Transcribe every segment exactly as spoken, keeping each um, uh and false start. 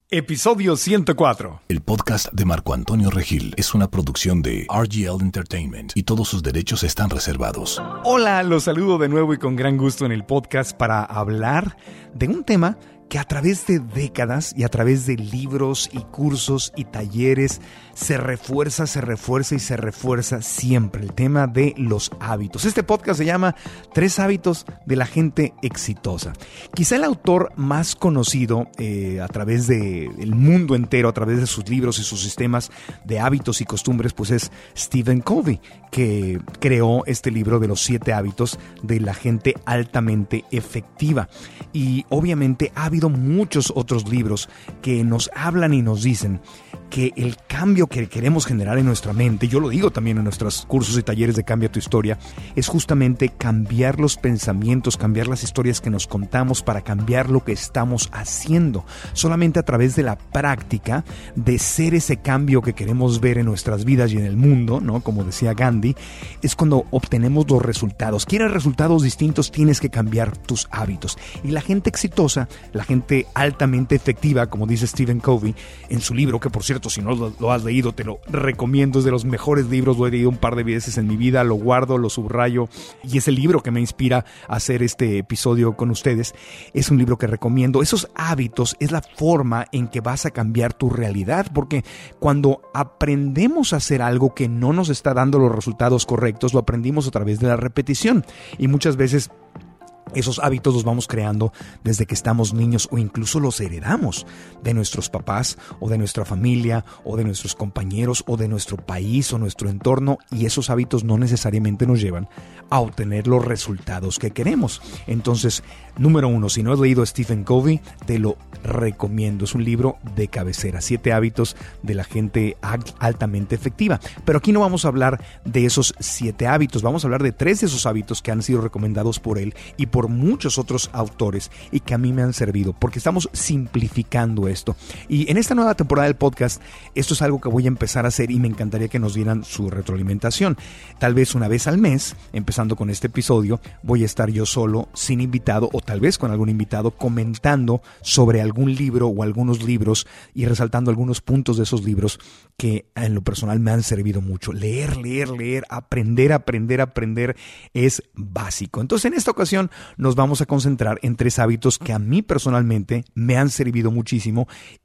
Episodio ciento cuatro. El podcast de Marco Antonio Regil es una producción de R G L Entertainment y todos sus derechos están reservados. Hola, los saludo de nuevo y con gran gusto en el podcast para hablar de un tema que a través de décadas y a través de libros y cursos y talleres se refuerza, se refuerza y se refuerza siempre, el tema de los hábitos. Este podcast se llama Tres hábitos de la gente exitosa. Quizá el autor más conocido eh, a través del mundo entero, a través de sus libros y sus sistemas de hábitos y costumbres, pues es Stephen Covey, que creó este libro de los siete hábitos de la gente altamente efectiva. Y obviamente ha habido muchos otros libros que nos hablan y nos dicen que el cambio que queremos generar en nuestra mente, yo lo digo también en nuestros cursos y talleres de Cambia tu Historia, es justamente cambiar los pensamientos, cambiar las historias que nos contamos para cambiar lo que estamos haciendo. Solamente a través de la práctica de ser ese cambio que queremos ver en nuestras vidas y en el mundo, ¿no? Como decía Gandhi, es cuando obtenemos los resultados. ¿Quieres resultados distintos? Tienes que cambiar tus hábitos. Y la gente exitosa, la gente altamente efectiva, como dice Stephen Covey en su libro, que por cierto, si no lo, lo has leído, te lo recomiendo, es de los mejores libros, lo he leído un par de veces en mi vida, lo guardo, lo subrayo y es el libro que me inspira a hacer este episodio con ustedes. Es un libro que recomiendo. Esos hábitos es la forma en que vas a cambiar tu realidad, porque cuando aprendemos a hacer algo que no nos está dando los resultados correctos, lo aprendimos a través de la repetición y muchas veces esos hábitos los vamos creando desde que estamos niños o incluso los heredamos de nuestros papás o de nuestra familia o de nuestros compañeros o de nuestro país o nuestro entorno, y esos hábitos no necesariamente nos llevan a obtener los resultados que queremos. Entonces, número uno, si no has leído a Stephen Covey, te lo recomiendo. Es un libro de cabecera, Siete hábitos de la gente altamente efectiva. Pero aquí no vamos a hablar de esos siete hábitos, vamos a hablar de tres de esos hábitos que han sido recomendados por él y por por muchos otros autores y que a mí me han servido, porque estamos simplificando esto. Y en esta nueva temporada del podcast, esto es algo que voy a empezar a hacer y me encantaría que nos dieran su retroalimentación. Tal vez una vez al mes, empezando con este episodio, voy a estar yo solo, sin invitado, o tal vez con algún invitado, comentando sobre algún libro o algunos libros y resaltando algunos puntos de esos libros que en lo personal me han servido mucho. Leer, leer, leer, aprender, aprender, aprender es básico. Entonces, en esta ocasión nos vamos a concentrar en tres hábitos que a mí personalmente me han servido muchísimo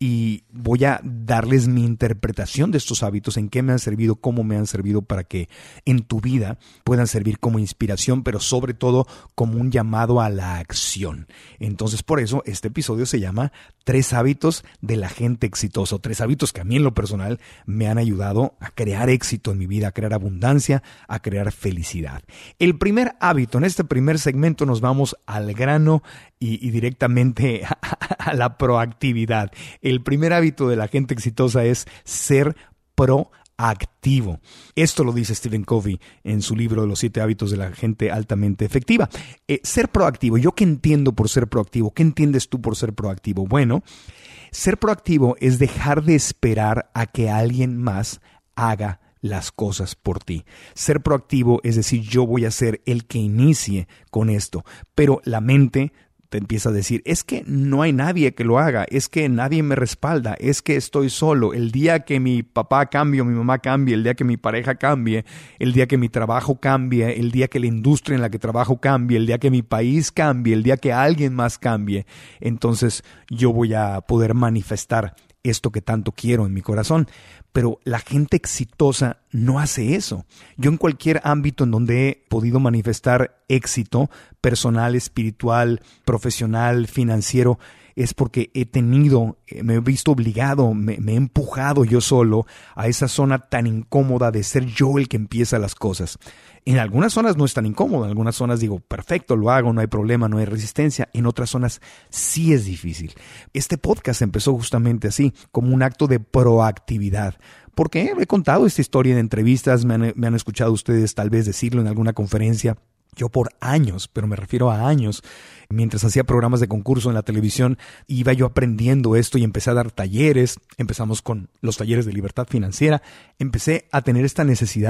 y voy a darles mi interpretación de estos hábitos, en qué me han servido, cómo me han servido, para que en tu vida puedan servir como inspiración, pero sobre todo como un llamado a la acción. Entonces, por eso este episodio se llama Tres hábitos de la gente exitosa, tres hábitos que a mí en lo personal me han ayudado a crear éxito en mi vida, a crear abundancia, a crear felicidad. El primer hábito, en este primer segmento nos vamos al grano y, y directamente a, a la proactividad. El primer hábito de la gente exitosa es ser proactivo. Esto lo dice Stephen Covey en su libro de los siete hábitos de la gente altamente efectiva. Eh, ser proactivo, ¿yo qué entiendo por ser proactivo? ¿Qué entiendes tú por ser proactivo? Bueno, ser proactivo es dejar de esperar a que alguien más haga las cosas por ti. Ser proactivo es decir, yo voy a ser el que inicie con esto, pero la mente te empieza a decir, es que no hay nadie que lo haga, es que nadie me respalda, es que estoy solo. El día que mi papá cambie o mi mamá cambie, el día que mi pareja cambie, el día que mi trabajo cambie, el día que la industria en la que trabajo cambie, el día que mi país cambie, el día que alguien más cambie, entonces yo voy a poder manifestar esto que tanto quiero en mi corazón. Pero la gente exitosa no hace eso. Yo en cualquier ámbito en donde he podido manifestar éxito personal, espiritual, profesional, financiero, es porque he tenido, me he visto obligado, me, me he empujado yo solo a esa zona tan incómoda de ser yo el que empieza las cosas. En algunas zonas no es tan incómodo, en algunas zonas digo, perfecto, lo hago, no hay problema, no hay resistencia. En otras zonas sí es difícil. Este podcast empezó justamente así, como un acto de proactividad. Porque he contado esta historia en entrevistas, me han, me han escuchado ustedes tal vez decirlo en alguna conferencia. Yo por años, pero me refiero a años, mientras hacía programas de concurso en la televisión, iba yo aprendiendo esto y empecé a dar talleres. Empezamos con los talleres de libertad financiera. Empecé a tener esta necesidad de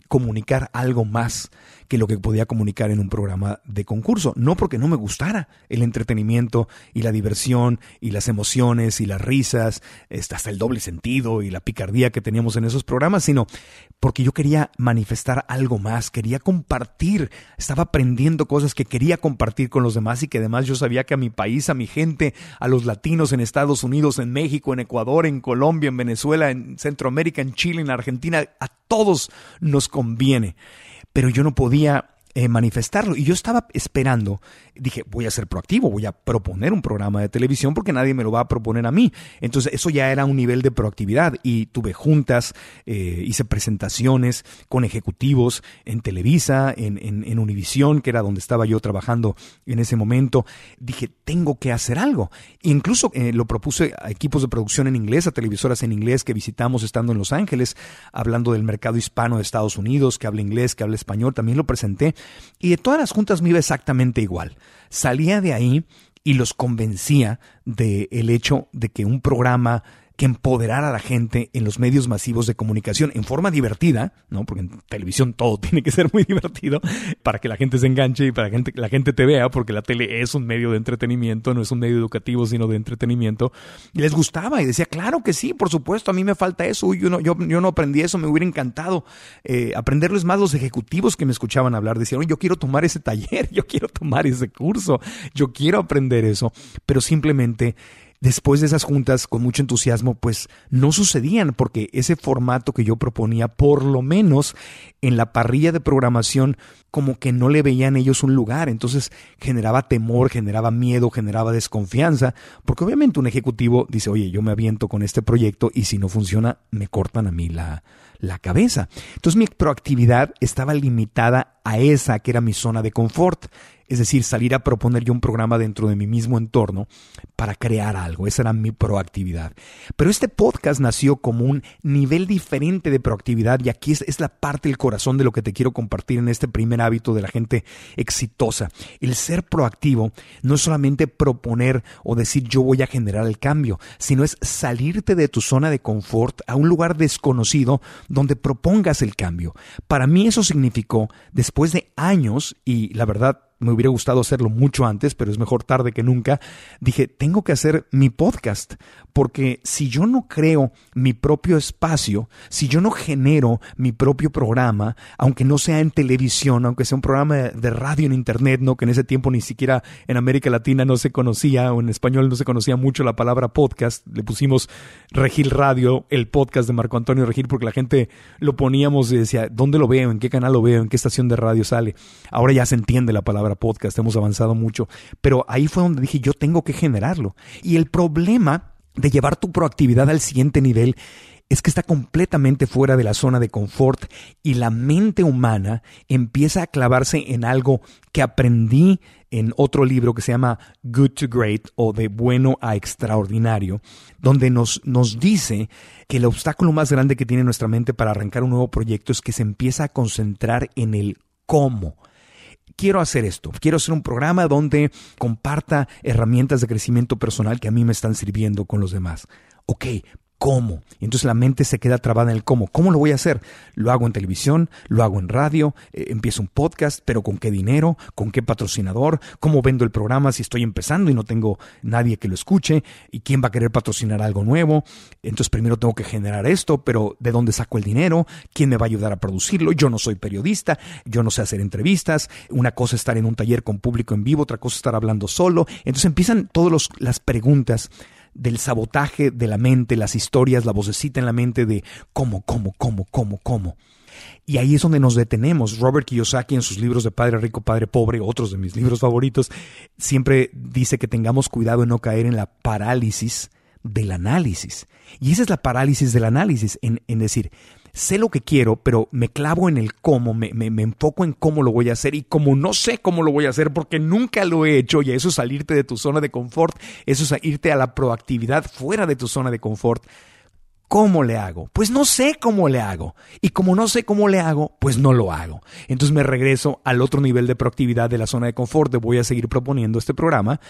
comunicar algo más que lo que podía comunicar en un programa de concurso. No porque no me gustara el entretenimiento y la diversión y las emociones y las risas, hasta el doble sentido y la picardía que teníamos en esos programas, sino porque yo quería manifestar algo más, quería compartir, estaba aprendiendo cosas que quería compartir con los demás y que además yo sabía que a mi país, a mi gente, a los latinos en Estados Unidos, en México, en Ecuador, en Colombia, en Venezuela, en Centroamérica, en Chile, en Argentina, a todos nos conviene. Pero yo no podía eh, manifestarlo y yo estaba esperando, dije, voy a ser proactivo, voy a proponer un programa de televisión porque nadie me lo va a proponer a mí. Entonces eso ya era un nivel de proactividad y tuve juntas, eh, hice presentaciones con ejecutivos en Televisa, en, en, en Univisión, que era donde estaba yo trabajando en ese momento. Dije, tengo que hacer algo. E incluso eh, lo propuse a equipos de producción en inglés, a televisoras en inglés que visitamos estando en Los Ángeles, hablando del mercado hispano de Estados Unidos, que habla inglés, que habla español, también lo presenté. Y de todas las juntas me iba exactamente igual. Salía de ahí y los convencía del hecho de que un programa que empoderara a la gente en los medios masivos de comunicación en forma divertida, ¿no? Porque en televisión todo tiene que ser muy divertido para que la gente se enganche y para que la gente, la gente te vea, porque la tele es un medio de entretenimiento, no es un medio educativo, sino de entretenimiento. Y les gustaba y decía, claro que sí, por supuesto, a mí me falta eso, Uy, yo, no, yo, yo no aprendí eso, me hubiera encantado eh, aprenderlo. Es más, los ejecutivos que me escuchaban hablar decían, yo quiero tomar ese taller, yo quiero tomar ese curso, yo quiero aprender eso, pero simplemente después de esas juntas, con mucho entusiasmo, pues no sucedían porque ese formato que yo proponía, por lo menos en la parrilla de programación, como que no le veían ellos un lugar. Entonces generaba temor, generaba miedo, generaba desconfianza, porque obviamente un ejecutivo dice, oye, yo me aviento con este proyecto y si no funciona, me cortan a mí la, la cabeza. Entonces mi proactividad estaba limitada a esa que era mi zona de confort. Es decir, salir a proponer yo un programa dentro de mi mismo entorno para crear algo. Esa era mi proactividad. Pero este podcast nació como un nivel diferente de proactividad y aquí es, es la parte del corazón de lo que te quiero compartir en este primer hábito de la gente exitosa. El ser proactivo no es solamente proponer o decir yo voy a generar el cambio, sino es salirte de tu zona de confort a un lugar desconocido donde propongas el cambio. Para mí eso significó, después de años, y la verdad, me hubiera gustado hacerlo mucho antes, pero es mejor tarde que nunca. Dije, tengo que hacer mi podcast, porque si yo no creo mi propio espacio, si yo no genero mi propio programa, aunque no sea en televisión, aunque sea un programa de radio en internet, no, que en ese tiempo ni siquiera en América Latina no se conocía, o en español no se conocía mucho la palabra podcast, le pusimos Regil Radio, el podcast de Marco Antonio Regil, porque la gente lo poníamos y decía, ¿dónde lo veo? ¿En qué canal lo veo? ¿En qué estación de radio sale? Ahora ya se entiende la palabra podcast, hemos avanzado mucho, pero ahí fue donde dije yo tengo que generarlo. Y el problema de llevar tu proactividad al siguiente nivel es que está completamente fuera de la zona de confort y la mente humana empieza a clavarse en algo que aprendí en otro libro que se llama Good to Great, o de bueno a extraordinario, donde nos, nos dice que el obstáculo más grande que tiene nuestra mente para arrancar un nuevo proyecto es que se empieza a concentrar en el cómo. Quiero hacer esto, quiero hacer un programa donde comparta herramientas de crecimiento personal que a mí me están sirviendo con los demás. Ok, ¿cómo? Y entonces la mente se queda trabada en el cómo. ¿Cómo lo voy a hacer? Lo hago en televisión, lo hago en radio, eh, empiezo un podcast, pero ¿con qué dinero? ¿Con qué patrocinador? ¿Cómo vendo el programa si estoy empezando y no tengo nadie que lo escuche? ¿Y quién va a querer patrocinar algo nuevo? Entonces primero tengo que generar esto, pero ¿de dónde saco el dinero? ¿Quién me va a ayudar a producirlo? Yo no soy periodista, yo no sé hacer entrevistas. Una cosa es estar en un taller con público en vivo, otra cosa es estar hablando solo. Entonces empiezan todas las preguntas del sabotaje de la mente, las historias, la vocecita en la mente de cómo, cómo, cómo, cómo, cómo. Y ahí es donde nos detenemos. Robert Kiyosaki, en sus libros de Padre Rico, Padre Pobre, otros de mis libros favoritos, siempre dice que tengamos cuidado en no caer en la parálisis del análisis. Y esa es la parálisis del análisis, en, en decir, sé lo que quiero, pero me clavo en el cómo, me, me, me enfoco en cómo lo voy a hacer, y como no sé cómo lo voy a hacer porque nunca lo he hecho, y eso es salirte de tu zona de confort, eso es irte a la proactividad fuera de tu zona de confort. ¿Cómo le hago? Pues no sé cómo le hago. Y como no sé cómo le hago, pues no lo hago. Entonces me regreso al otro nivel de proactividad de la zona de confort, de voy a seguir proponiendo este programa,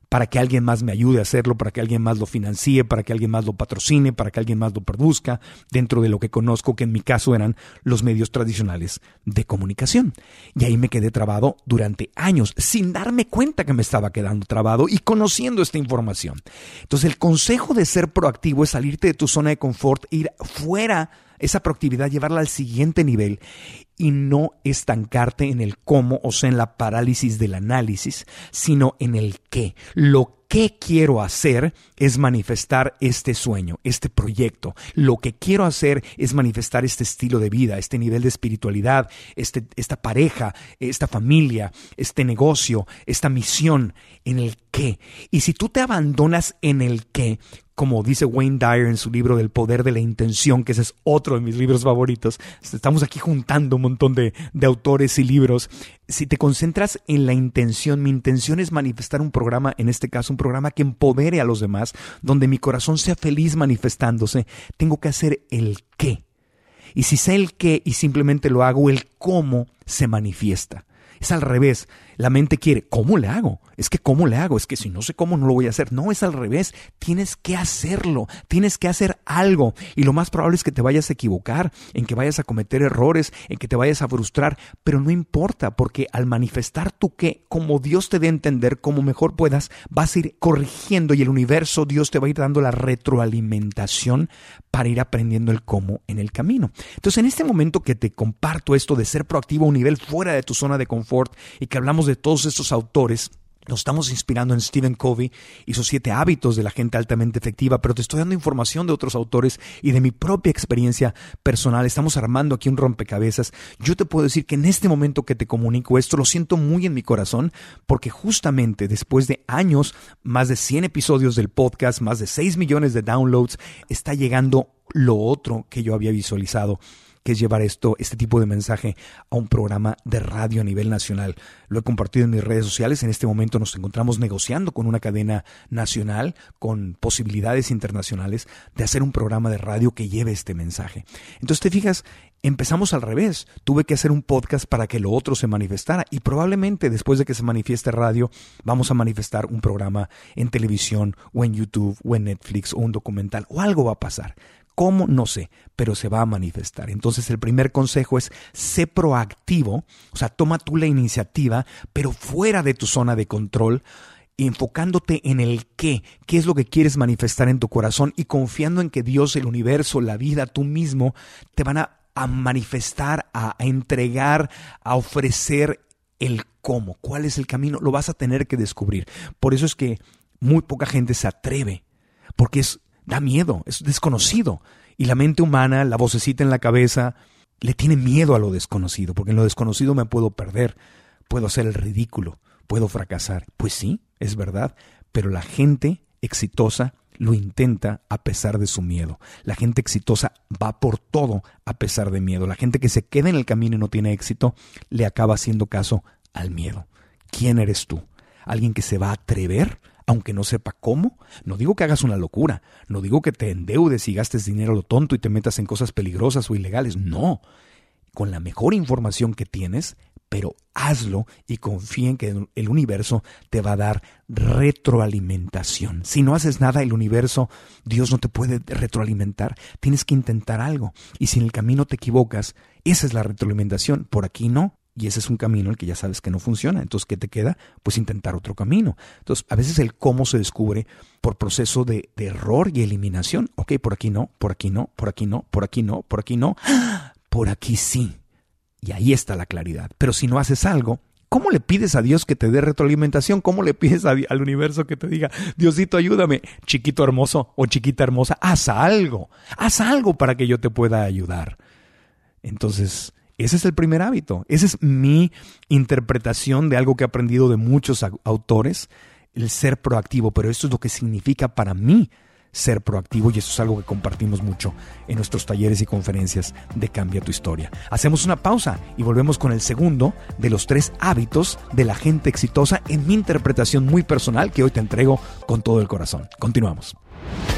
para que alguien más me ayude a hacerlo, para que alguien más lo financie, para que alguien más lo patrocine, para que alguien más lo produzca, dentro de lo que conozco, que en mi caso eran los medios tradicionales de comunicación. Y ahí me quedé trabado durante años, sin darme cuenta que me estaba quedando trabado y conociendo esta información. Entonces, el consejo de ser proactivo es salirte de tu zona de confort, ir fuera, esa proactividad, llevarla al siguiente nivel y no estancarte en el cómo, o sea, en la parálisis del análisis, sino en el qué. Lo que quiero hacer es manifestar este sueño, este proyecto. Lo que quiero hacer es manifestar este estilo de vida, este nivel de espiritualidad, este, esta pareja, esta familia, este negocio, esta misión, en el qué. Y si tú te abandonas en el qué, como dice Wayne Dyer en su libro del poder de la intención, que ese es otro de mis libros favoritos. Estamos aquí juntando un montón de, de autores y libros. Si te concentras en la intención, mi intención es manifestar un programa, en este caso un programa que empodere a los demás, donde mi corazón sea feliz manifestándose. Tengo que hacer el qué. Y si sé el qué y simplemente lo hago, el cómo se manifiesta. Es al revés. La mente quiere, ¿cómo le hago? Es que ¿cómo le hago? Es que si no sé cómo, no lo voy a hacer. No, es al revés. Tienes que hacerlo. Tienes que hacer algo. Y lo más probable es que te vayas a equivocar, en que vayas a cometer errores, en que te vayas a frustrar. Pero no importa, porque al manifestar tu qué, como Dios te dé a entender, como mejor puedas, vas a ir corrigiendo y el universo, Dios te va a ir dando la retroalimentación para ir aprendiendo el cómo en el camino. Entonces, en este momento que te comparto esto de ser proactivo a un nivel fuera de tu zona de confort y que hablamos de todos estos autores, nos estamos inspirando en Stephen Covey y sus siete hábitos de la gente altamente efectiva, pero te estoy dando información de otros autores y de mi propia experiencia personal. Estamos armando aquí un rompecabezas. Yo te puedo decir que en este momento que te comunico esto, lo siento muy en mi corazón, porque justamente después de años, más de cien episodios del podcast, más de seis millones de downloads, está llegando lo otro que yo había visualizado, que es llevar esto, este tipo de mensaje a un programa de radio a nivel nacional. Lo he compartido en mis redes sociales. En este momento nos encontramos negociando con una cadena nacional, con posibilidades internacionales de hacer un programa de radio que lleve este mensaje. Entonces, te fijas, empezamos al revés. Tuve que hacer un podcast para que lo otro se manifestara y probablemente después de que se manifieste radio, vamos a manifestar un programa en televisión o en YouTube o en Netflix o un documental o algo va a pasar. ¿Cómo? No sé, pero se va a manifestar. Entonces, el primer consejo es sé proactivo, o sea, toma tú la iniciativa, pero fuera de tu zona de control, enfocándote en el qué, qué es lo que quieres manifestar en tu corazón y confiando en que Dios, el universo, la vida, tú mismo, te van a, a manifestar, a, a entregar, a ofrecer el cómo, cuál es el camino, lo vas a tener que descubrir. Por eso es que muy poca gente se atreve, porque es da miedo, es desconocido. Y la mente humana, la vocecita en la cabeza, le tiene miedo a lo desconocido, porque en lo desconocido me puedo perder, puedo hacer el ridículo, puedo fracasar. Pues sí, es verdad, pero la gente exitosa lo intenta a pesar de su miedo. La gente exitosa va por todo a pesar de miedo. La gente que se queda en el camino y no tiene éxito, le acaba haciendo caso al miedo. ¿Quién eres tú? ¿Alguien que se va a atrever aunque no sepa cómo? No digo que hagas una locura, no digo que te endeudes y gastes dinero a lo tonto y te metas en cosas peligrosas o ilegales, no. Con la mejor información que tienes, pero hazlo y confía en que el universo te va a dar retroalimentación. Si no haces nada, el universo, Dios no te puede retroalimentar, tienes que intentar algo. Y si en el camino te equivocas, esa es la retroalimentación, por aquí no. Y ese es un camino el que ya sabes que no funciona. Entonces, ¿qué te queda? Pues intentar otro camino. Entonces, a veces el cómo se descubre por proceso de, de error y eliminación. Ok, por aquí no, por aquí no, por aquí no, por aquí no, por aquí no. Por aquí sí. Y ahí está la claridad. Pero si no haces algo, ¿cómo le pides a Dios que te dé retroalimentación? ¿Cómo le pides a, al universo que te diga, Diosito, ayúdame, chiquito hermoso o chiquita hermosa? Haz algo. Haz algo para que yo te pueda ayudar. Entonces, ese es el primer hábito. Esa es mi interpretación de algo que he aprendido de muchos autores, el ser proactivo. Pero esto es lo que significa para mí ser proactivo y eso es algo que compartimos mucho en nuestros talleres y conferencias de Cambia tu Historia. Hacemos una pausa y volvemos con el segundo de los tres hábitos de la gente exitosa en mi interpretación muy personal que hoy te entrego con todo el corazón. Continuamos.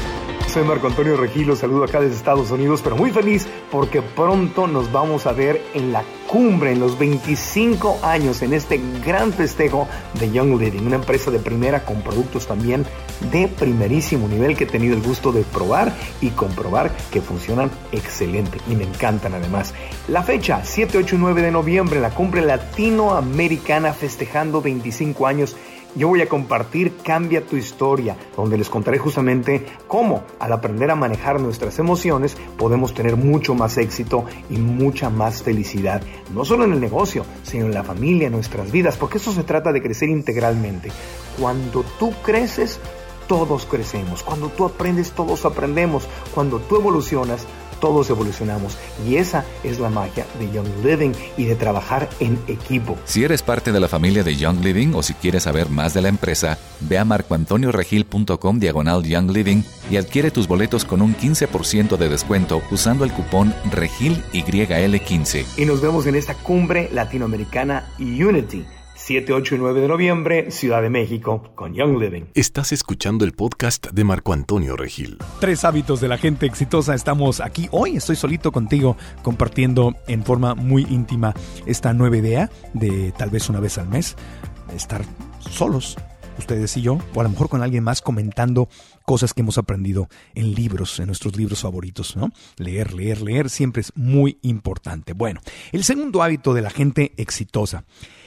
Soy Marco Antonio Regil, los saludo acá desde Estados Unidos, pero muy feliz porque pronto nos vamos a ver en la cumbre, en los veinticinco años, en este gran festejo de Young Living, una empresa de primera con productos también de primerísimo nivel que he tenido el gusto de probar y comprobar que funcionan excelente y me encantan además. La fecha, siete, ocho y nueve de noviembre, la cumbre latinoamericana festejando veinticinco años. Yo voy a compartir Cambia tu Historia, donde les contaré justamente cómo al aprender a manejar nuestras emociones podemos tener mucho más éxito y mucha más felicidad, no solo en el negocio, sino en la familia, en nuestras vidas, porque eso se trata de crecer integralmente. Cuando tú creces, todos crecemos. Cuando tú aprendes, todos aprendemos. Cuando tú evolucionas, todos evolucionamos, y esa es la magia de Young Living y de trabajar en equipo. Si eres parte de la familia de Young Living o si quieres saber más de la empresa, ve a marcoantonioregil.com diagonal Young Living y adquiere tus boletos con un quince por ciento de descuento usando el cupón Regil Y L quince. Y nos vemos en esta cumbre latinoamericana Unity, siete, ocho y nueve de noviembre, Ciudad de México, con Young Living. Estás escuchando el podcast de Marco Antonio Regil. Tres hábitos de la gente exitosa. Estamos aquí hoy, estoy solito contigo, compartiendo en forma muy íntima esta nueva idea de tal vez una vez al mes, estar solos, ustedes y yo, o a lo mejor con alguien más comentando cosas que hemos aprendido en libros, en nuestros libros favoritos, ¿no? Leer, leer, leer siempre es muy importante. Bueno, el segundo hábito de la gente exitosa.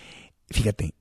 Fíjate,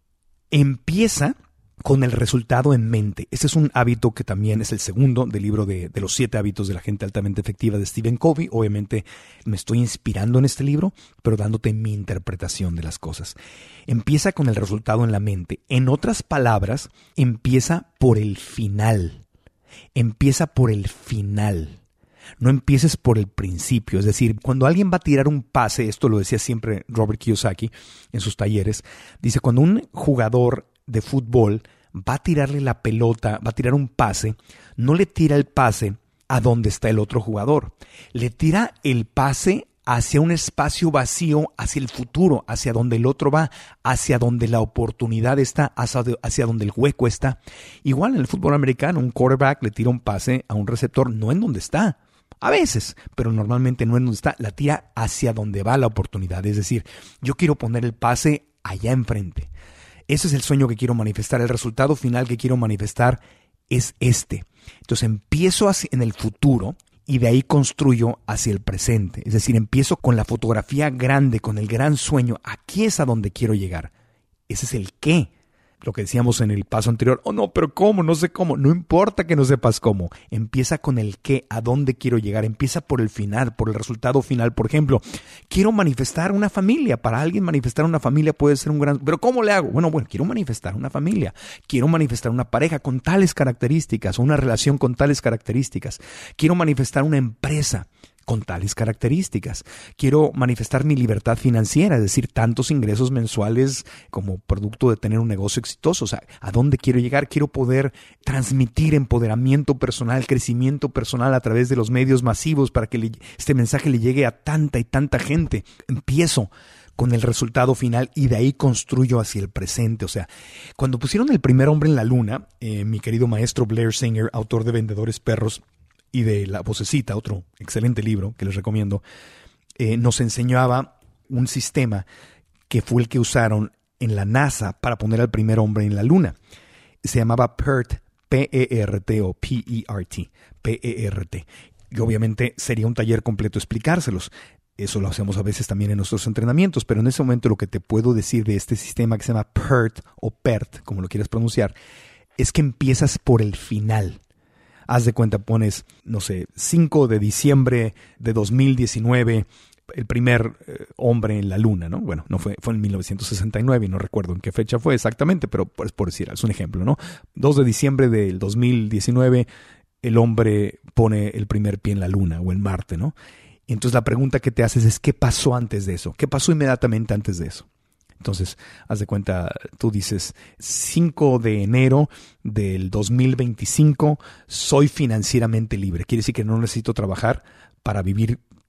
empieza con el resultado en mente. Este es un hábito que también es el segundo del libro de, de los siete hábitos de la gente altamente efectiva de Stephen Covey. Obviamente me estoy inspirando en este libro, pero dándote mi interpretación de las cosas. Empieza con el resultado en la mente. En otras palabras, empieza por el final. Empieza por el final. No empieces por el principio. Es decir, cuando alguien va a tirar un pase, esto lo decía siempre Robert Kiyosaki en sus talleres, dice, cuando un jugador de fútbol va a tirarle la pelota, va a tirar un pase, no le tira el pase a donde está el otro jugador. Le tira el pase hacia un espacio vacío, hacia el futuro, hacia donde el otro va, hacia donde la oportunidad está, hacia, hacia donde el hueco está. Igual en el fútbol americano, un quarterback le tira un pase a un receptor, no en donde está. A veces, pero normalmente no en donde está, la tira hacia donde va la oportunidad. Es decir, yo quiero poner el pase allá enfrente. Ese es el sueño que quiero manifestar. El resultado final que quiero manifestar es este. Entonces empiezo hacia, en el futuro y de ahí construyo hacia el presente. Es decir, empiezo con la fotografía grande, con el gran sueño. Aquí es a donde quiero llegar. Ese es el qué. Lo que decíamos en el paso anterior, oh no, pero ¿cómo? No sé cómo. No importa que no sepas cómo. Empieza con el qué, a dónde quiero llegar. Empieza por el final, por el resultado final. Por ejemplo, quiero manifestar una familia. Para alguien manifestar una familia puede ser un gran... ¿Pero cómo le hago? Bueno, bueno, quiero manifestar una familia. Quiero manifestar una pareja con tales características, una relación con tales características. Quiero manifestar una empresa con tales características. Quiero manifestar mi libertad financiera, es decir, tantos ingresos mensuales como producto de tener un negocio exitoso. O sea, ¿a dónde quiero llegar? Quiero poder transmitir empoderamiento personal, crecimiento personal a través de los medios masivos para que le, este mensaje le llegue a tanta y tanta gente. Empiezo con el resultado final y de ahí construyo hacia el presente. O sea, cuando pusieron el primer hombre en la luna, eh, mi querido maestro Blair Singer, autor de Vendedores Perros, y de La Vocecita, otro excelente libro que les recomiendo, eh, nos enseñaba un sistema que fue el que usaron en la NASA para poner al primer hombre en la luna. Se llamaba PERT, P E R T o P E R T, P E R T. Y obviamente sería un taller completo explicárselos. Eso lo hacemos a veces también en nuestros entrenamientos, pero en ese momento lo que te puedo decir de este sistema que se llama PERT o PERT, como lo quieras pronunciar, es que empiezas por el final. Haz de cuenta, pones, no sé, cinco de diciembre de dos mil diecinueve, el primer eh, hombre en la luna, ¿no? Bueno, no fue, fue en mil novecientos sesenta y nueve y no recuerdo en qué fecha fue exactamente, pero pues por decir, es un ejemplo, ¿no? dos de diciembre del dos mil diecinueve, el hombre pone el primer pie en la luna o en Marte, ¿no? Y entonces la pregunta que te haces es, ¿qué pasó antes de eso? ¿Qué pasó inmediatamente antes de eso? Entonces, haz de cuenta, tú dices, cinco de enero del dos mil veinticinco, soy financieramente libre. Quiere decir que no necesito trabajar para vivir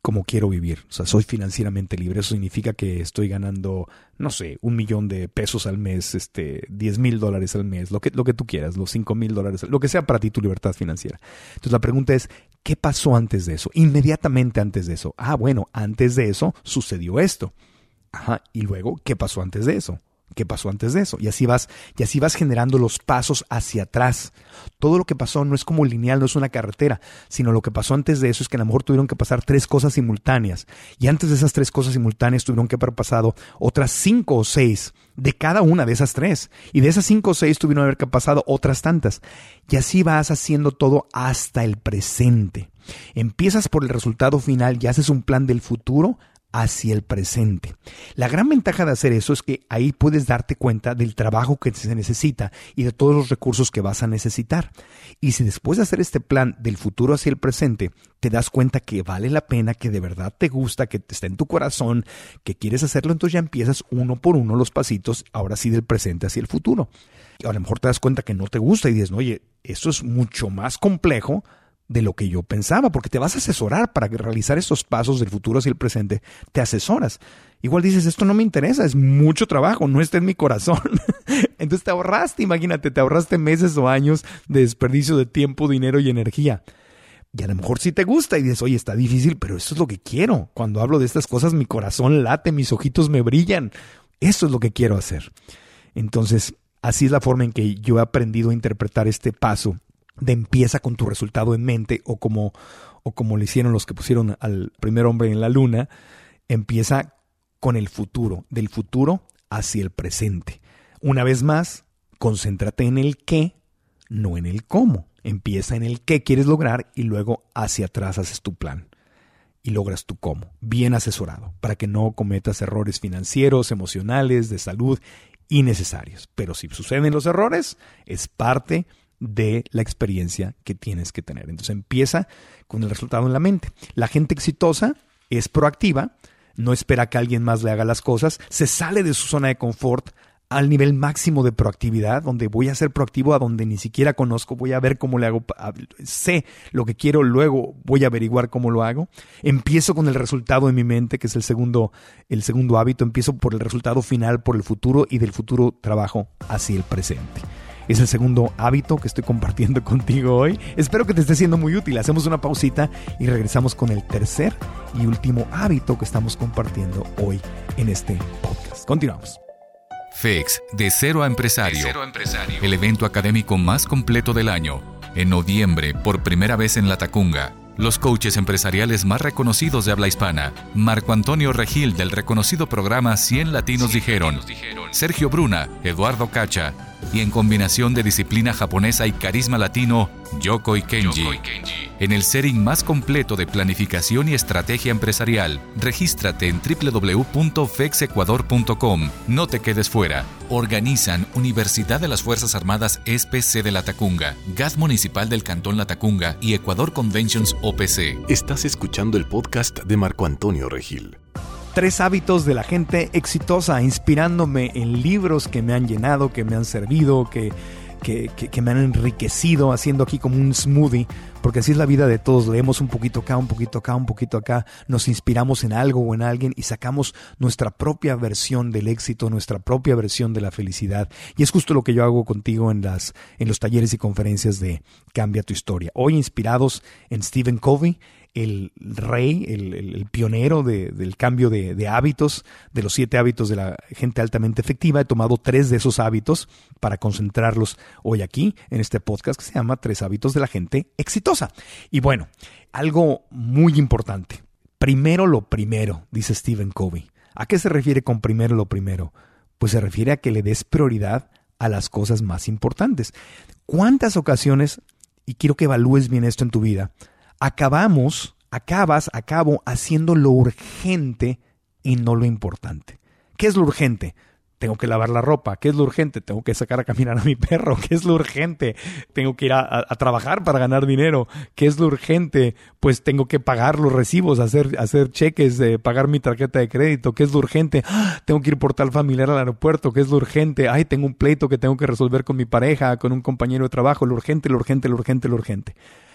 como quiero vivir. O sea, soy financieramente libre. Eso significa que estoy ganando, no sé, un millón de pesos al mes, este, diez mil dólares al mes, lo que, lo que tú quieras, los cinco mil dólares, lo que sea para ti tu libertad financiera. Entonces la pregunta es, ¿qué pasó antes de eso? Inmediatamente antes de eso. Ah, bueno, antes de eso sucedió esto. Ajá, y luego, ¿qué pasó antes de eso? ¿Qué pasó antes de eso? Y así vas, y así vas generando los pasos hacia atrás. Todo lo que pasó no es como lineal, no es una carretera, sino lo que pasó antes de eso es que a lo mejor tuvieron que pasar tres cosas simultáneas. Y antes de esas tres cosas simultáneas tuvieron que haber pasado otras cinco o seis de cada una de esas tres. Y de esas cinco o seis tuvieron que haber pasado otras tantas. Y así vas haciendo todo hasta el presente. Empiezas por el resultado final y haces un plan del futuro hacia el presente. La gran ventaja de hacer eso es que ahí puedes darte cuenta del trabajo que se necesita y de todos los recursos que vas a necesitar. Y si después de hacer este plan del futuro hacia el presente, te das cuenta que vale la pena, que de verdad te gusta, que está en tu corazón, que quieres hacerlo, entonces ya empiezas uno por uno los pasitos, ahora sí del presente hacia el futuro. Y a lo mejor te das cuenta que no te gusta y dices, no, oye, esto es mucho más complejo de lo que yo pensaba, porque te vas a asesorar para realizar estos pasos del futuro hacia el presente, te asesoras. Igual dices, esto no me interesa, es mucho trabajo, no está en mi corazón. Entonces te ahorraste, imagínate, te ahorraste meses o años de desperdicio de tiempo, dinero y energía. Y a lo mejor sí te gusta y dices, oye, está difícil, pero eso es lo que quiero. Cuando hablo de estas cosas, mi corazón late, mis ojitos me brillan. Eso es lo que quiero hacer. Entonces, así es la forma en que yo he aprendido a interpretar este paso de empieza con tu resultado en mente, o como, o como le hicieron los que pusieron al primer hombre en la luna, empieza con el futuro, del futuro hacia el presente. Una vez más, concéntrate en el qué, no en el cómo. Empieza en el qué quieres lograr y luego hacia atrás haces tu plan y logras tu cómo, bien asesorado, para que no cometas errores financieros, emocionales, de salud, innecesarios. Pero si suceden los errores, es parte de la experiencia que tienes que tener. Entonces empieza con el resultado en la mente. La gente exitosa es proactiva, no espera que alguien más le haga las cosas, se sale de su zona de confort al nivel máximo de proactividad, donde voy a ser proactivo a donde ni siquiera conozco, voy a ver cómo le hago, sé lo que quiero, luego voy a averiguar cómo lo hago. Empiezo con el resultado en mi mente, que es el segundo, el segundo hábito. Empiezo por el resultado final, por el futuro, y del futuro trabajo hacia el presente. Es el segundo hábito que estoy compartiendo contigo hoy. Espero que te esté siendo muy útil. Hacemos una pausita y regresamos con el tercer y último hábito que estamos compartiendo hoy en este podcast. Continuamos. F E X, de cero a empresario. De cero a empresario. El evento académico más completo del año. En noviembre, por primera vez en La Tacunga. Los coaches empresariales más reconocidos de habla hispana. Marco Antonio Regil, del reconocido programa cien Latinos Dijeron. Sergio Bruna, Eduardo Cacha. Y en combinación de disciplina japonesa y carisma latino, Yokoi Kenji. En el setting más completo de planificación y estrategia empresarial, regístrate en doble u doble u doble u punto fex ecuador punto com. No te quedes fuera. Organizan Universidad de las Fuerzas Armadas S P C de La Tacunga, G A T Municipal del Cantón La Tacunga y Ecuador Conventions O P C. Estás escuchando el podcast de Marco Antonio Regil. Tres hábitos de la gente exitosa, inspirándome en libros que me han llenado, que me han servido, que, que, que, que me han enriquecido, haciendo aquí como un smoothie, porque así es la vida de todos. Leemos un poquito acá, un poquito acá, un poquito acá, nos inspiramos en algo o en alguien y sacamos nuestra propia versión del éxito, nuestra propia versión de la felicidad. Y es justo lo que yo hago contigo en, las, en los talleres y conferencias de Cambia tu Historia. Hoy inspirados en Stephen Covey, el rey, el, el, el pionero de, del cambio de, de hábitos, de los siete hábitos de la gente altamente efectiva. He tomado tres de esos hábitos para concentrarlos hoy aquí en este podcast que se llama Tres hábitos de la gente exitosa. Y bueno, algo muy importante. Primero lo primero, dice Stephen Covey. ¿A qué se refiere con primero lo primero? Pues se refiere a que le des prioridad a las cosas más importantes. ¿Cuántas ocasiones, y quiero que evalúes bien esto en tu vida, acabamos, acabas, acabo haciendo lo urgente y no lo importante? ¿Qué es lo urgente? Tengo que lavar la ropa. ¿Qué es lo urgente? Tengo que sacar a caminar a mi perro. ¿Qué es lo urgente? Tengo que ir a, a, a trabajar para ganar dinero. ¿Qué es lo urgente? Pues tengo que pagar los recibos, hacer, hacer cheques, eh, pagar mi tarjeta de crédito. ¿Qué es lo urgente? ¡Ah! Tengo que ir por tal familiar al aeropuerto. ¿Qué es lo urgente? Ay, tengo un pleito que tengo que resolver con mi pareja, con un compañero de trabajo. Lo urgente, lo urgente, lo urgente, lo urgente.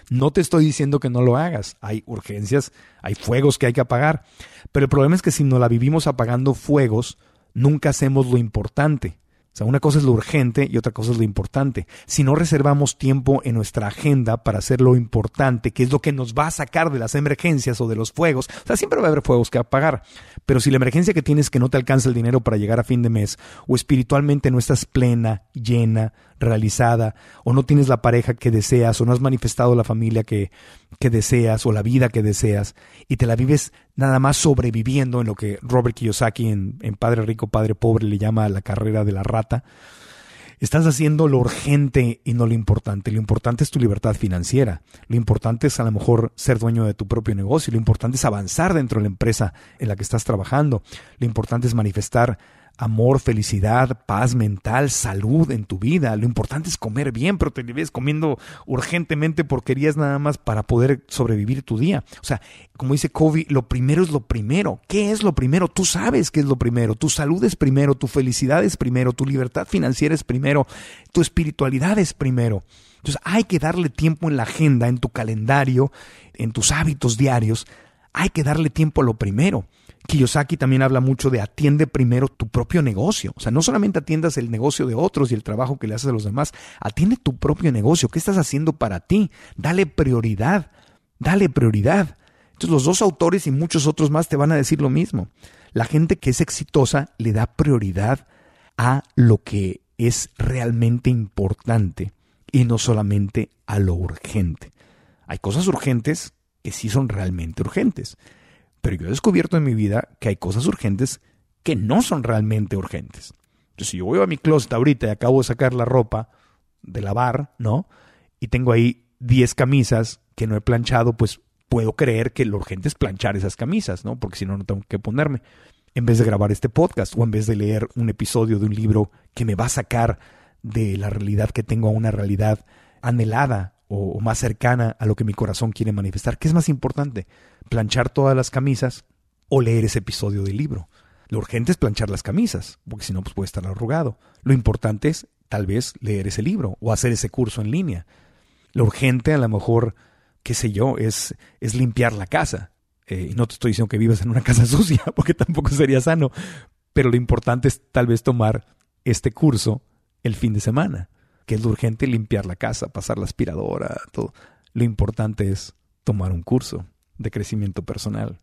No te estoy diciendo que no lo hagas. Hay urgencias, hay fuegos que hay que apagar. Pero el problema es que si no la vivimos apagando fuegos, nunca hacemos lo importante. O sea, una cosa es lo urgente y otra cosa es lo importante. Si no reservamos tiempo en nuestra agenda para hacer lo importante, que es lo que nos va a sacar de las emergencias o de los fuegos, o sea, siempre va a haber fuegos que apagar. Pero si la emergencia que tienes es que no te alcanza el dinero para llegar a fin de mes, o espiritualmente no estás plena, llena, realizada, o no tienes la pareja que deseas, o no has manifestado la familia que, que deseas, o la vida que deseas, y te la vives nada más sobreviviendo en lo que Robert Kiyosaki en, en Padre Rico, Padre Pobre le llama la carrera de la rata, estás haciendo lo urgente y no lo importante. Lo importante es tu libertad financiera. Lo importante es a lo mejor ser dueño de tu propio negocio. Lo importante es avanzar dentro de la empresa en la que estás trabajando. Lo importante es manifestar amor, felicidad, paz mental, salud en tu vida. Lo importante es comer bien, pero te vives comiendo urgentemente porquerías nada más para poder sobrevivir tu día. O sea, como dice Covey, lo primero es lo primero. ¿Qué es lo primero? Tú sabes qué es lo primero. Tu salud es primero, tu felicidad es primero, tu libertad financiera es primero, tu espiritualidad es primero. Entonces hay que darle tiempo en la agenda, en tu calendario, en tus hábitos diarios. Hay que darle tiempo a lo primero. Kiyosaki también habla mucho de atiende primero tu propio negocio. O sea, no solamente atiendas el negocio de otros y el trabajo que le haces a los demás, atiende tu propio negocio. ¿Qué estás haciendo para ti? Dale prioridad, dale prioridad. Entonces los dos autores y muchos otros más te van a decir lo mismo. La gente que es exitosa le da prioridad a lo que es realmente importante y no solamente a lo urgente. Hay cosas urgentes que sí son realmente urgentes. Pero yo he descubierto en mi vida que hay cosas urgentes que no son realmente urgentes. Entonces, si yo voy a mi closet ahorita y acabo de sacar la ropa de lavar, ¿no? Y tengo ahí diez camisas que no he planchado, pues puedo creer que lo urgente es planchar esas camisas, ¿no? Porque si no, no tengo que ponerme. En vez de grabar este podcast o en vez de leer un episodio de un libro que me va a sacar de la realidad que tengo a una realidad anhelada o más cercana a lo que mi corazón quiere manifestar. ¿Qué es más importante? ¿Planchar todas las camisas o leer ese episodio del libro? Lo urgente es planchar las camisas, porque si no, pues puede estar arrugado. Lo importante es tal vez leer ese libro o hacer ese curso en línea. Lo urgente a lo mejor, qué sé yo, es, es limpiar la casa. Eh, y no te estoy diciendo que vivas en una casa sucia, porque tampoco sería sano. Pero lo importante es tal vez tomar este curso el fin de semana. Que es lo urgente, limpiar la casa, pasar la aspiradora, todo. Lo importante es tomar un curso de crecimiento personal.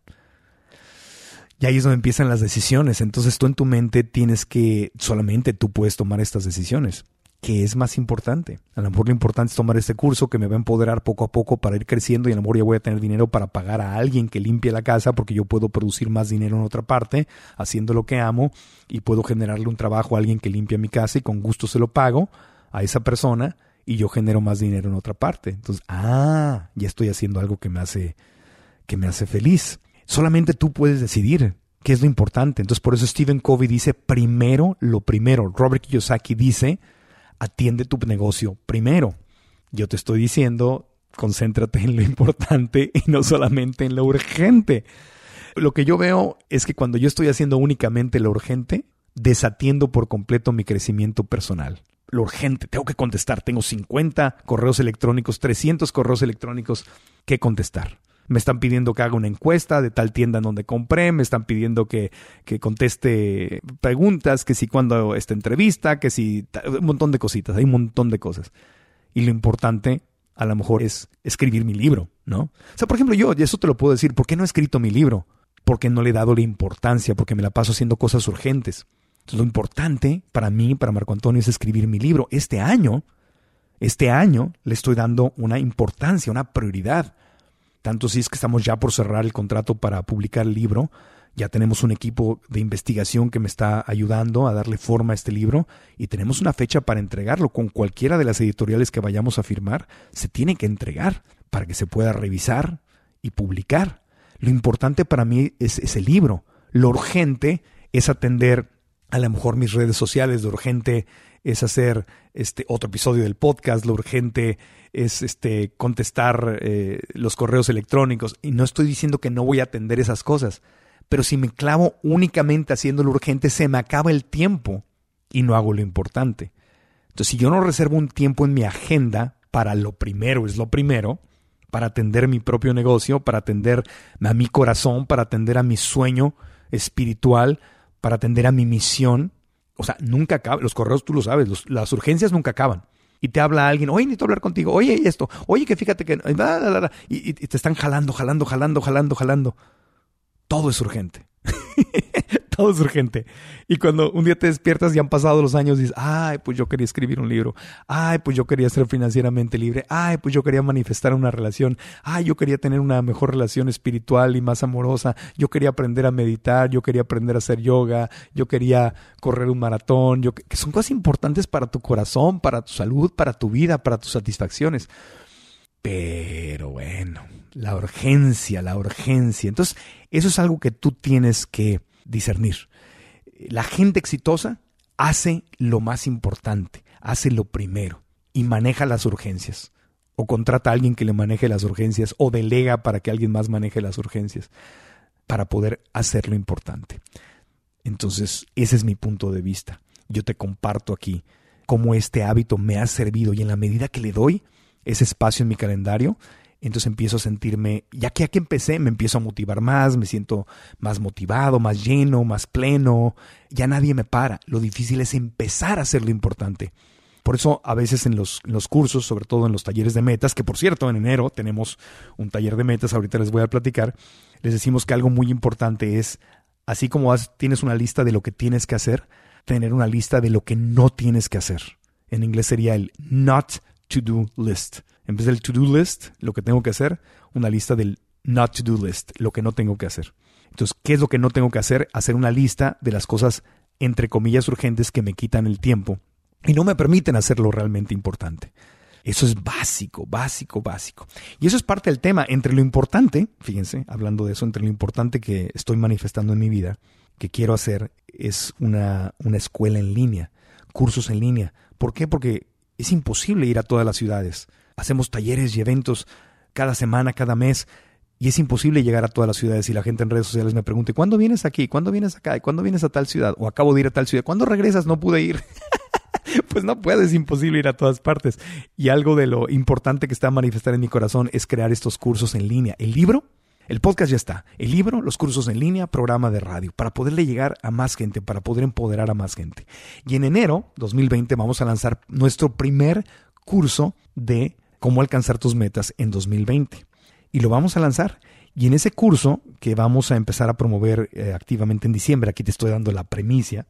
Y ahí es donde empiezan las decisiones. Entonces tú en tu mente tienes que, solamente tú puedes tomar estas decisiones. ¿Qué es más importante? A lo mejor lo importante es tomar este curso que me va a empoderar poco a poco para ir creciendo y a lo mejor ya voy a tener dinero para pagar a alguien que limpie la casa porque yo puedo producir más dinero en otra parte haciendo lo que amo y puedo generarle un trabajo a alguien que limpie mi casa y con gusto se lo pago a esa persona y yo genero más dinero en otra parte. Entonces, ah, ya estoy haciendo algo que me hace, que me hace feliz. Solamente tú puedes decidir qué es lo importante. Entonces, por eso Stephen Covey dice, primero lo primero. Robert Kiyosaki dice, atiende tu negocio primero. Yo te estoy diciendo, concéntrate en lo importante y no solamente en lo urgente. Lo que yo veo es que cuando yo estoy haciendo únicamente lo urgente, desatiendo por completo mi crecimiento personal. Lo urgente, tengo que contestar, tengo cincuenta correos electrónicos, trescientos correos electrónicos que contestar. Me están pidiendo que haga una encuesta de tal tienda en donde compré, me están pidiendo que, que conteste preguntas, que si cuando esta entrevista, que si un montón de cositas, hay un montón de cosas. Y lo importante a lo mejor es escribir mi libro, ¿no? O sea, por ejemplo, yo, y eso te lo puedo decir, ¿por qué no he escrito mi libro? Porque no le he dado la importancia, porque me la paso haciendo cosas urgentes. Entonces, lo importante para mí, para Marco Antonio, es escribir mi libro. Este año, este año le estoy dando una importancia, una prioridad. Tanto si es que estamos ya por cerrar el contrato para publicar el libro. Ya tenemos un equipo de investigación que me está ayudando a darle forma a este libro y tenemos una fecha para entregarlo. Con cualquiera de las editoriales que vayamos a firmar, se tiene que entregar para que se pueda revisar y publicar. Lo importante para mí es, es el libro. Lo urgente es atender a lo mejor mis redes sociales. Lo urgente es hacer este otro episodio del podcast. Lo urgente es este contestar eh, los correos electrónicos. Y no estoy diciendo que no voy a atender esas cosas. Pero si me clavo únicamente haciendo lo urgente, se me acaba el tiempo y no hago lo importante. Entonces, si yo no reservo un tiempo en mi agenda para lo primero es lo primero, para atender mi propio negocio, para atender a mi corazón, para atender a mi sueño espiritual, para atender a mi misión. O sea, nunca acaba. Los correos, tú lo sabes, los, las urgencias nunca acaban. Y te habla alguien, oye, necesito hablar contigo, oye, esto, oye, que fíjate que... Y, y te están jalando, jalando, jalando, jalando, jalando. Todo es urgente. Todo es urgente. Y cuando un día te despiertas y han pasado los años, dices, ay, pues yo quería escribir un libro. Ay, pues yo quería ser financieramente libre. Ay, pues yo quería manifestar una relación. Ay, yo quería tener una mejor relación espiritual y más amorosa. Yo quería aprender a meditar. Yo quería aprender a hacer yoga. Yo quería correr un maratón. Yo, que son cosas importantes para tu corazón, para tu salud, para tu vida, para tus satisfacciones. Pero bueno, la urgencia, la urgencia. Entonces, eso es algo que tú tienes que discernir. La gente exitosa hace lo más importante, hace lo primero y maneja las urgencias. O contrata a alguien que le maneje las urgencias o delega para que alguien más maneje las urgencias para poder hacer lo importante. Entonces, ese es mi punto de vista. Yo te comparto aquí cómo este hábito me ha servido y en la medida que le doy ese espacio en mi calendario, entonces empiezo a sentirme, ya que ya que empecé, me empiezo a motivar más, me siento más motivado, más lleno, más pleno. Ya nadie me para. Lo difícil es empezar a hacer lo importante. Por eso a veces en los, en los cursos, sobre todo en los talleres de metas, que por cierto en enero tenemos un taller de metas, ahorita les voy a platicar, les decimos que algo muy importante es, así como has, tienes una lista de lo que tienes que hacer, tener una lista de lo que no tienes que hacer. En inglés sería el not to-do list. En vez del to-do list, lo que tengo que hacer, una lista del not to-do list, lo que no tengo que hacer. Entonces, ¿qué es lo que no tengo que hacer? Hacer una lista de las cosas, entre comillas, urgentes que me quitan el tiempo y no me permiten hacer lo realmente importante. Eso es básico, básico, básico. Y eso es parte del tema. Entre lo importante, fíjense, hablando de eso, entre lo importante que estoy manifestando en mi vida, que quiero hacer, es una, una escuela en línea, cursos en línea. ¿Por qué? Porque es imposible ir a todas las ciudades. Hacemos talleres y eventos cada semana, cada mes, y es imposible llegar a todas las ciudades. Y la gente en redes sociales me pregunta, ¿cuándo vienes aquí? ¿Cuándo vienes acá? ¿Cuándo vienes a tal ciudad? O acabo de ir a tal ciudad. ¿Cuándo regresas? No pude ir. Pues no puedes, es imposible ir a todas partes. Y algo de lo importante que está a manifestar en mi corazón es crear estos cursos en línea. El libro, el podcast ya está. El libro, los cursos en línea, programa de radio, para poderle llegar a más gente, para poder empoderar a más gente. Y en enero dos mil veinte vamos a lanzar nuestro primer curso de cómo alcanzar tus metas en dos mil veinte. Y lo vamos a lanzar. Y en ese curso que vamos a empezar a promover eh, activamente en diciembre, aquí te estoy dando la premisa,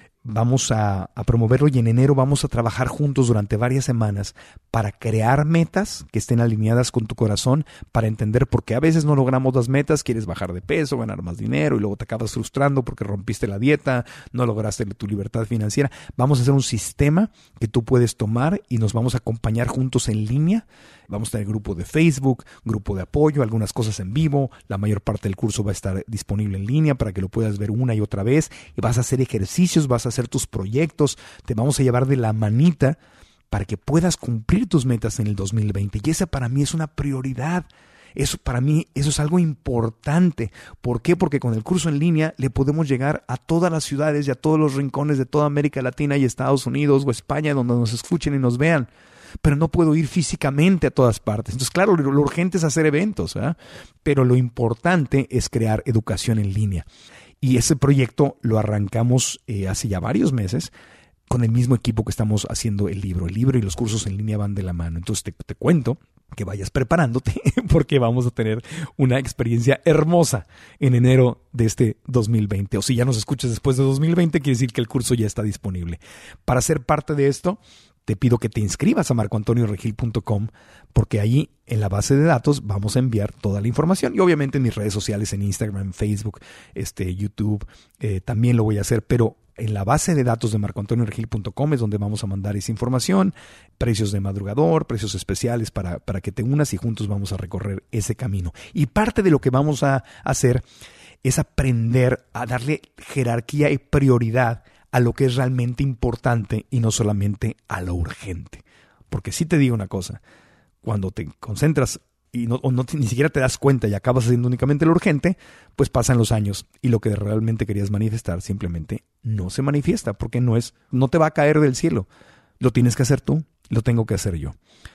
vamos a, a promoverlo y en enero vamos a trabajar juntos durante varias semanas para crear metas que estén alineadas con tu corazón, para entender por qué a veces no logramos las metas, quieres bajar de peso, ganar más dinero y luego te acabas frustrando porque rompiste la dieta, no lograste tu libertad financiera. Vamos a hacer un sistema que tú puedes tomar y nos vamos a acompañar juntos en línea. Vamos a tener grupo de Facebook, grupo de apoyo, algunas cosas en vivo. La mayor parte del curso va a estar disponible en línea para que lo puedas ver una y otra vez. Y vas a hacer ejercicios, vas a hacer tus proyectos. Te vamos a llevar de la manita para que puedas cumplir tus metas en el dos mil veinte. Y esa para mí es una prioridad. Eso para mí, eso es algo importante. ¿Por qué? Porque con el curso en línea le podemos llegar a todas las ciudades y a todos los rincones de toda América Latina y Estados Unidos o España, donde nos escuchen y nos vean. Pero no puedo ir físicamente a todas partes. Entonces, claro, lo, lo urgente es hacer eventos, ¿verdad? Pero lo importante es crear educación en línea. Y ese proyecto lo arrancamos eh, hace ya varios meses con el mismo equipo que estamos haciendo el libro. El libro y los cursos en línea van de la mano. Entonces, te, te cuento que vayas preparándote porque vamos a tener una experiencia hermosa en enero de este dos mil veinte. O si ya nos escuchas después de dos mil veinte, quiere decir que el curso ya está disponible. Para ser parte de esto, te pido que te inscribas a marco antonio regil punto com porque ahí en la base de datos vamos a enviar toda la información. Y obviamente en mis redes sociales, en Instagram, Facebook, este, YouTube, eh, también lo voy a hacer. Pero en la base de datos de marco antonio regil punto com es donde vamos a mandar esa información, precios de madrugador, precios especiales para, para que te unas y juntos vamos a recorrer ese camino. Y parte de lo que vamos a hacer es aprender a darle jerarquía y prioridad a lo que es realmente importante y no solamente a lo urgente. Porque sí te digo una cosa, cuando te concentras y no, o no ni siquiera te das cuenta y acabas haciendo únicamente lo urgente, pues pasan los años y lo que realmente querías manifestar simplemente no se manifiesta porque no es, no te va a caer del cielo. Lo tienes que hacer tú, lo tengo que hacer yo.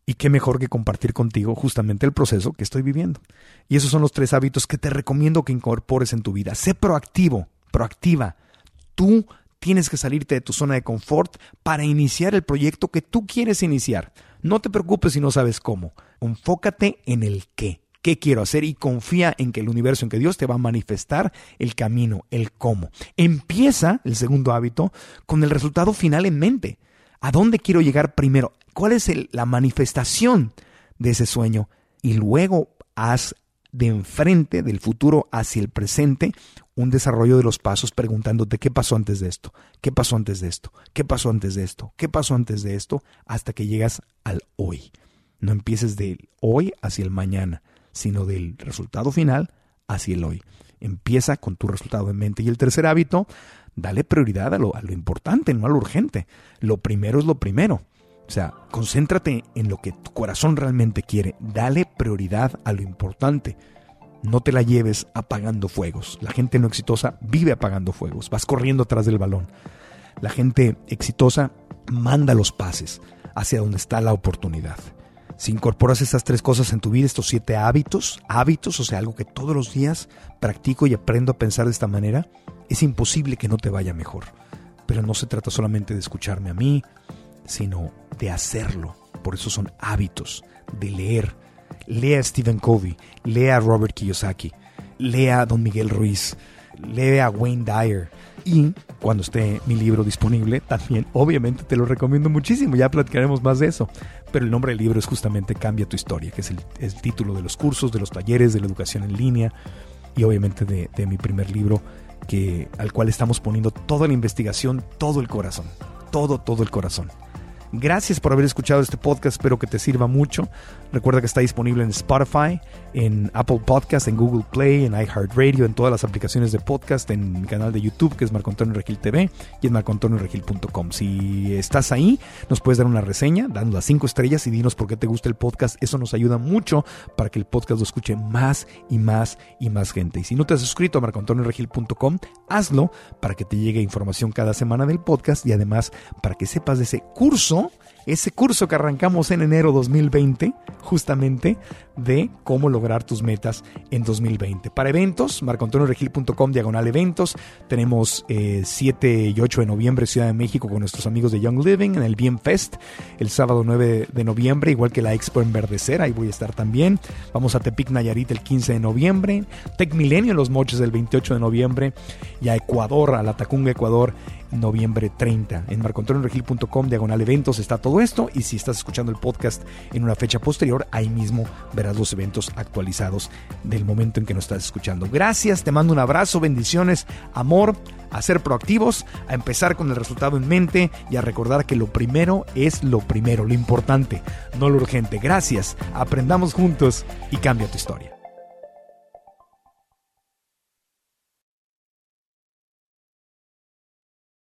Y qué mejor que compartir contigo justamente el proceso que estoy viviendo. Y esos son los tres hábitos que te recomiendo que incorpores en tu vida. Sé proactivo, proactiva. Tú tienes que salirte de tu zona de confort para iniciar el proyecto que tú quieres iniciar. No te preocupes si no sabes cómo. Enfócate en el qué. ¿Qué quiero hacer? Y confía en que el universo, en que Dios te va a manifestar el camino, el cómo. Empieza, el segundo hábito, con el resultado final en mente. ¿A dónde quiero llegar primero? ¿Cuál es el, la manifestación de ese sueño? Y luego haz de enfrente, del futuro hacia el presente, un desarrollo de los pasos preguntándote qué pasó antes de esto, qué pasó antes de esto, qué pasó antes de esto, qué pasó antes de esto, hasta que llegas al hoy. No empieces del hoy hacia el mañana, sino del resultado final hacia el hoy. Empieza con tu resultado en mente. Y el tercer hábito, dale prioridad a lo, a lo importante, no a lo urgente. Lo primero es lo primero. O sea, concéntrate en lo que tu corazón realmente quiere. Dale prioridad a lo importante. No te la lleves apagando fuegos. La gente no exitosa vive apagando fuegos. Vas corriendo atrás del balón. La gente exitosa manda los pases hacia donde está la oportunidad. Si incorporas estas tres cosas en tu vida, estos siete hábitos, hábitos, o sea, algo que todos los días practico y aprendo a pensar de esta manera, es imposible que no te vaya mejor. Pero no se trata solamente de escucharme a mí, sino de hacerlo. Por eso son hábitos, de leer. Lea a Stephen Covey, lea a Robert Kiyosaki, lea a Don Miguel Ruiz, lea a Wayne Dyer. Y cuando esté mi libro disponible, también obviamente te lo recomiendo muchísimo. Ya platicaremos más de eso. Pero el nombre del libro es justamente Cambia tu historia, que es el, el título de los cursos, de los talleres, de la educación en línea y obviamente de, de mi primer libro, que, al cual estamos poniendo toda la investigación, todo el corazón, todo, todo el corazón. Gracias por haber escuchado este podcast, espero que te sirva mucho. Recuerda que está disponible en Spotify, en Apple Podcast, en Google Play, en iHeartRadio, en todas las aplicaciones de podcast, en mi canal de YouTube que es Marco Antonio Regil T V y en marco antonio regil punto com. Si estás ahí, nos puedes dar una reseña, danos las cinco estrellas y dinos por qué te gusta el podcast. Eso nos ayuda mucho para que el podcast lo escuche más y más y más gente. Y si no te has suscrito a marco antonio regil punto com, hazlo para que te llegue información cada semana del podcast y además para que sepas de ese curso Ese curso que arrancamos en enero dos mil veinte, justamente de cómo lograr tus metas en dos mil veinte. Para eventos, marco antonio regil punto com diagonal eventos. Tenemos eh, siete y ocho de noviembre Ciudad de México con nuestros amigos de Young Living en el Bien Fest. El sábado nueve de noviembre, igual que la Expo Enverdecer, ahí voy a estar también. Vamos a Tepic, Nayarit el quince de noviembre. Tec Milenio en Los Mochis el veintiocho de noviembre. Y a Ecuador, a la Tacunga, Ecuador, noviembre treinta. En marco antonio regil punto com diagonal eventos está todo esto, y si estás escuchando el podcast en una fecha posterior, ahí mismo verás los eventos actualizados del momento en que nos estás escuchando. Gracias, te mando un abrazo, bendiciones, amor, a ser proactivos, a empezar con el resultado en mente y a recordar que lo primero es lo primero, lo importante, no lo urgente. Gracias, aprendamos juntos y cambia tu historia.